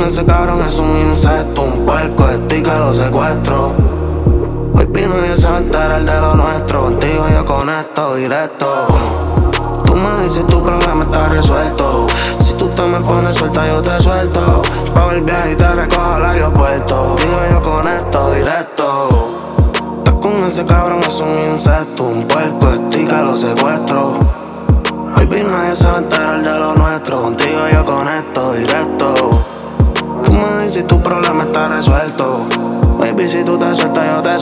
ese cabrón es un insecto, un puerco, estoy que lo secuestro. Baby, nadie se va a enterar de lo nuestro. Contigo yo conecto directo. Tú me dices tu problema está resuelto. Si tú te me pones suelta yo te suelto. Pago el viaje y te recojo al aeropuerto. Contigo yo conecto directo. Estás con ese cabrón es un insecto, un puerco, estoy que lo secuestro. Baby, nadie se va a enterar de lo nuestro. Contigo yo conecto directo. Tú me dices tu problema está resuelto. Baby, si tú te sueltas yo te